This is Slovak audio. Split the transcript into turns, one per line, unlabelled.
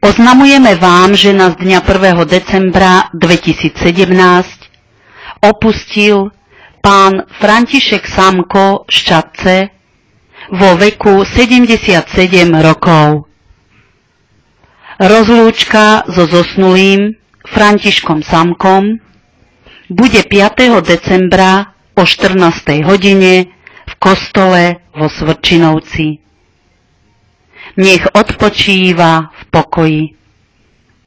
Oznamujeme vám, že nás dňa 1. decembra 2017 opustil pán František Samko z Čadce vo veku 77 rokov. Rozlúčka so zosnulým Františkom Samkom bude 5. decembra o 14. hodine v kostole vo Svrčinovci. Nech odpočíva v pokoji.